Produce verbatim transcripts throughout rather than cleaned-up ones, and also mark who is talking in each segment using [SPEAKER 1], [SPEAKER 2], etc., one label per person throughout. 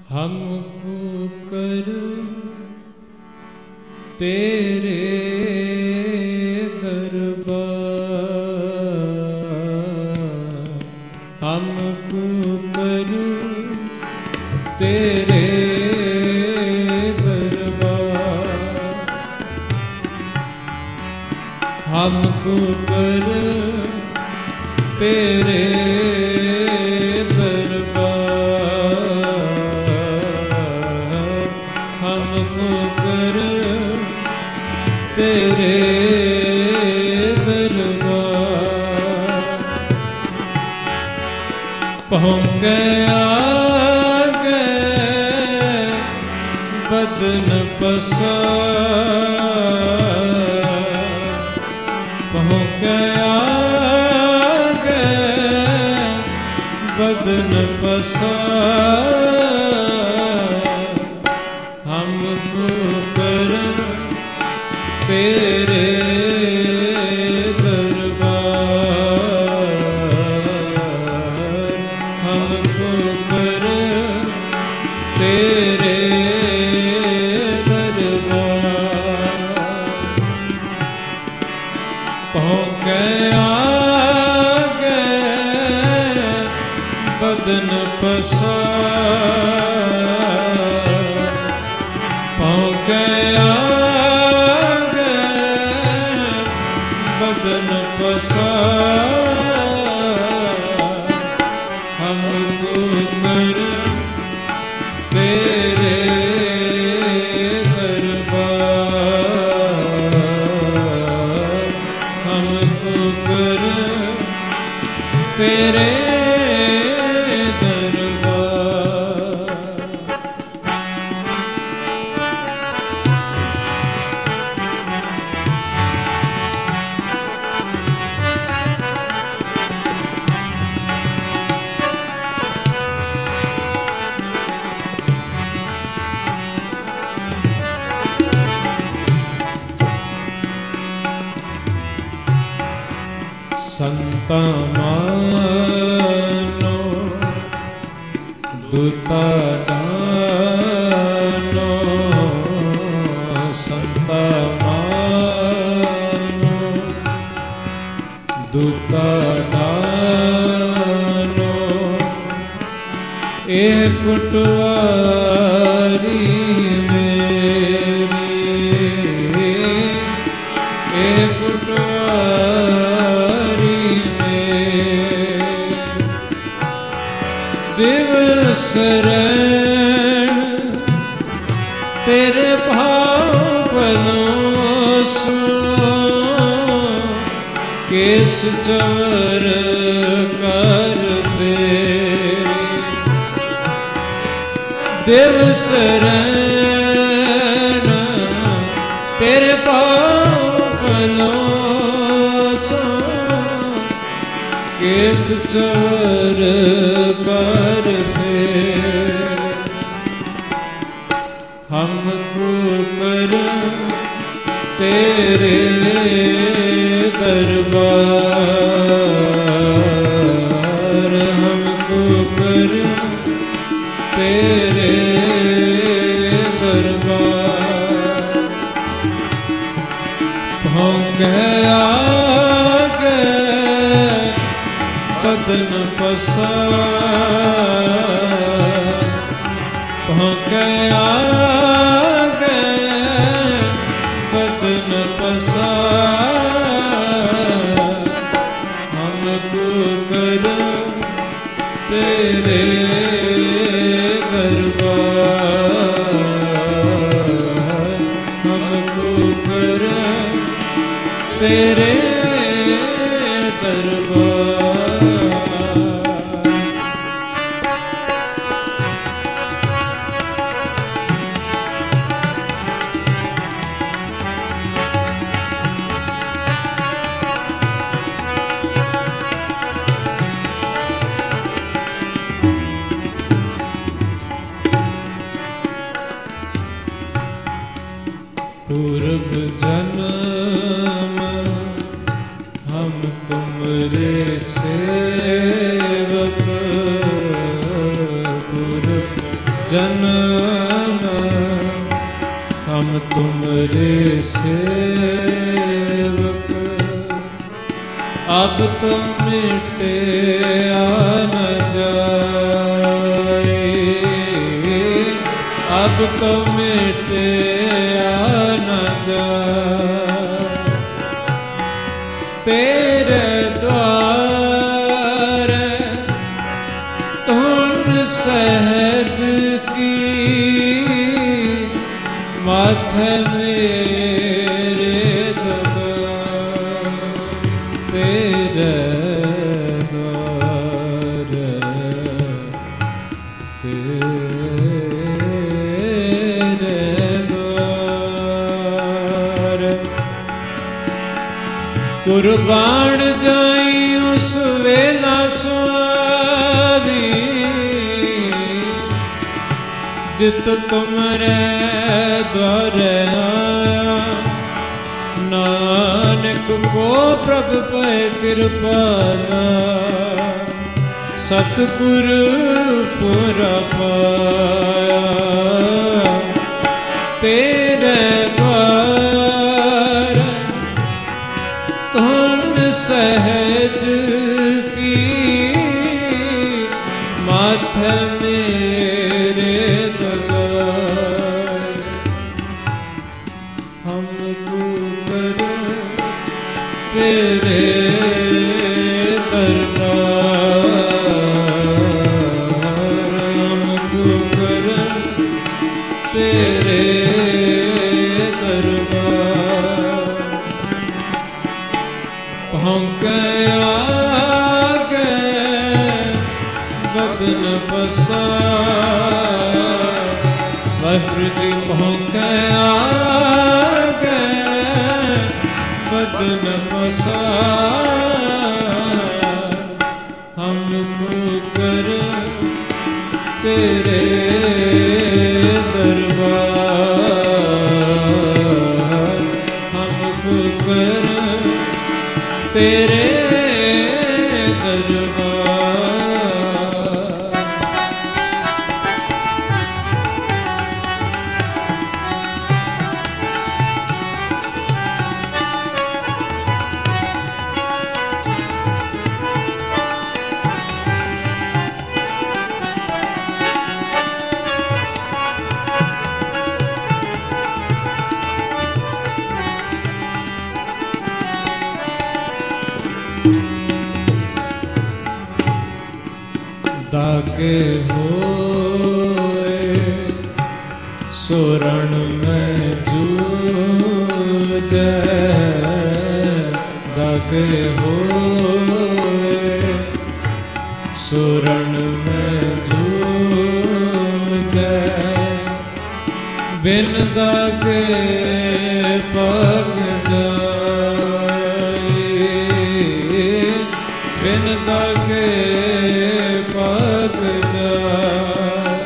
[SPEAKER 1] हमको कर तेरे दरबार, हमको कर तेरे दरबार, हमको कर तेरे तेरे दरबार। पहुँच आगे बदन पसार, पहुँच आगे बदन पसार, हमको कर तेरे दरबार, हमको कर तेरे दरबार। पहुँच आगे बदन पसार, पहुँच बदन पसार, हमको कर तेरे दरबार, हमको कर तेरे संता मानो दूता जानो, संता मानो दूता जानो, एक कुटवारी मेरी, एक कुटवारी दिवस रैन तेरे भाव पलोसो, केस चवर कर फेरी, दिवस रैन तेरे भाव पलोसो, केस चवर कर फेर, हमको कर तेरे दरबार, हमको कर तेरे दरबार। पहुँच आगे बदन पसार, पहुँच आगे बदन पसार, हमको कर तेरे दरबार, हमको कर तेरे दरबार। पूर्व जन्म हम तुमरे सेवक, पूर्व जन्म हम तुम्हारे सेवक, अब तो मिटे न जाए, अब तो मिटे न जाए। तेरे द्वार धुन सहज की, माथे मेरे दबा, तेरे द्वार तेरे द्वार। कुर्बान जाई उस वेला स्वामी, जित तुमरे द्वार आया। नानक को प्रभु पे कृपाला, सतगुरु पुरा पाया। तेरे द्वार धुन सहज की, माथे मेरे दबाए। हमको कर तेरे दरबार, हमको कर तेरे दरबार। भौंके आगे बदन बसा, वाहिगुरु जी भौंके आगे बदन बसा। हमको कर तेरे दरबार, हमको कर तेरे दरबार। दागे होए सोरण में जूझे, दागे होए सोरण में जूझे। बिन दागे पग जाए, बिन दागे पग जाए।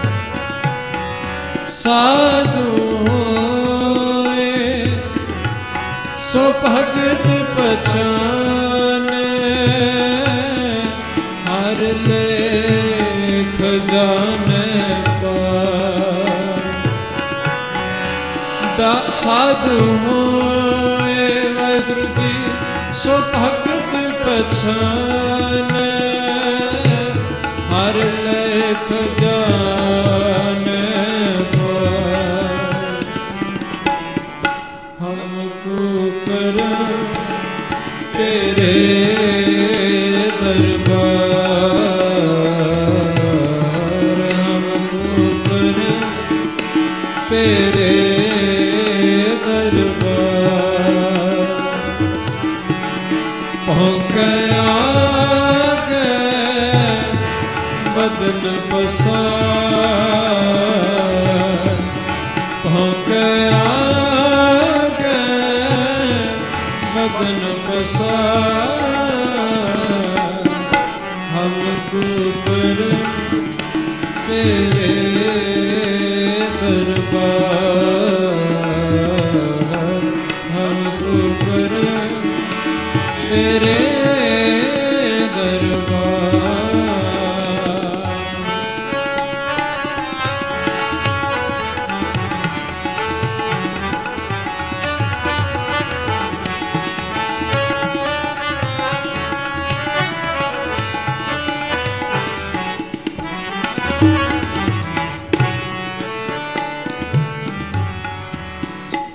[SPEAKER 1] साधु होए सो भगत पछाने, हर लेख जाने पार। साधु होए वाहिगुरु जी सो भगत पछाने, हर लेख जाने पार। हमको कर तेरे दरबार, हमको कर तेरे दरबार। भौंके आगे बदन बसा, भौंके आगे बदन बसा। हमको कर तेरे दरबार, हमको कर तेरे दरबार।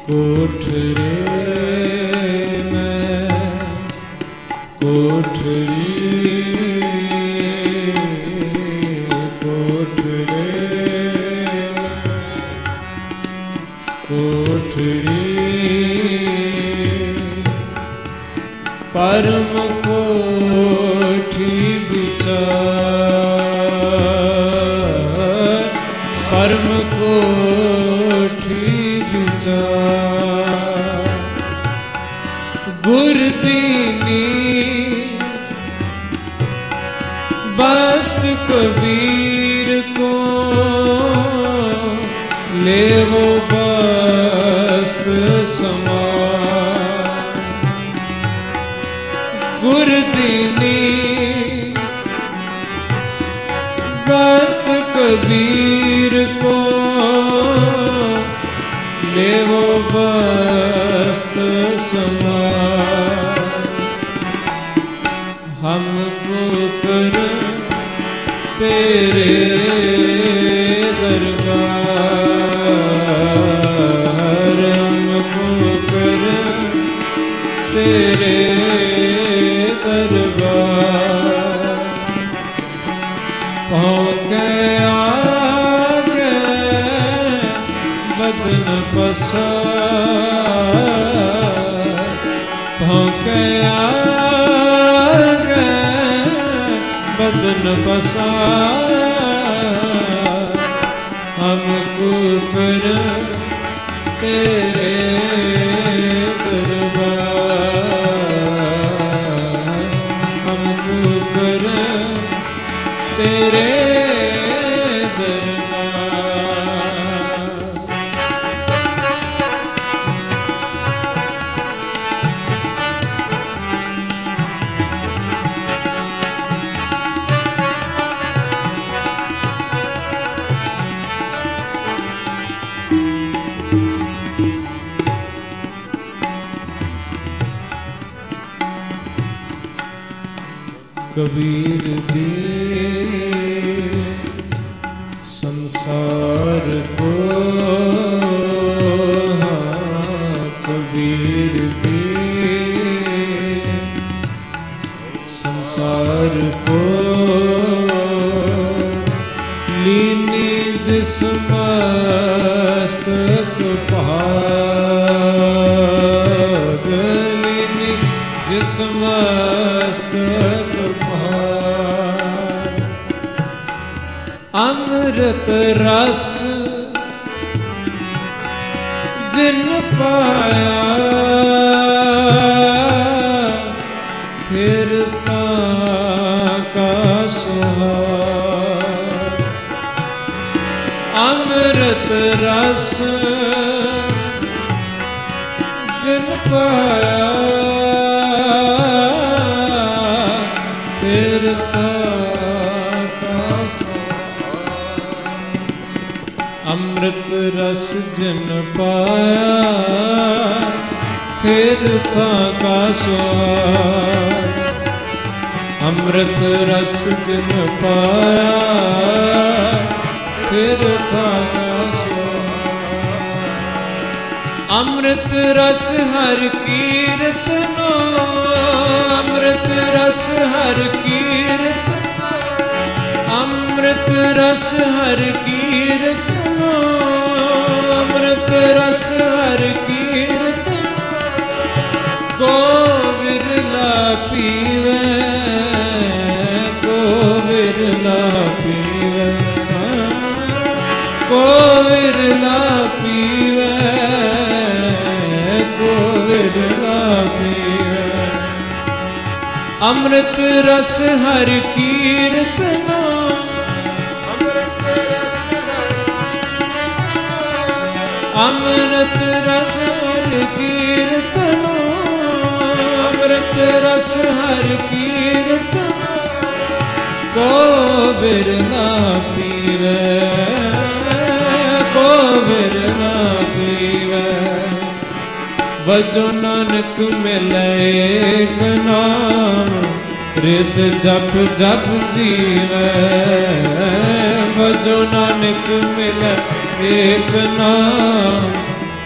[SPEAKER 1] कोठरे में कोठरी कोठरे कोठरी परम कोठी विचार परम कोठी विचार गुरदीनी बस्त कबीर को लेवो बस्त समान गुरदीनी बस्त कबीर को लेवो बस्त समान हमको कर तेरे दरबार हमको कर तेरे दरबार पाँव आगे बदन पसार पाँव आगे बदन पसार हमको कर तेरे दरबार हमको कर तेरे कबीर दे संसार को हाँ कबीर दे संसार को लीनी जिस मस्तक भाग लीनी जिस मस्तक अमृत रस जिन पाया फिर का सुहाग अमृत रस जिन पाया फिर अमृत रस जिन पाया फिर था का स्वाद अमृत रस जिन पाया फिर था का स्वाद अमृत रस हर कीर्तनो अमृत रस हर कीर्तनो अमृत रस हर कीर्तनो अमृत रस हर कीर्तन को विरला पीवे को विरला पीवे को विरला पीवे को विरला पीवे अमृत रस हर कीर्तनो अमृत रस हर कीर्तनो अमृत रस हर कीर्तनो को बिरला पीवे को बिरला पीवे वजो नानक मिले एक नाम रिद जप जप जीवे वजो नानक मिले एक नाम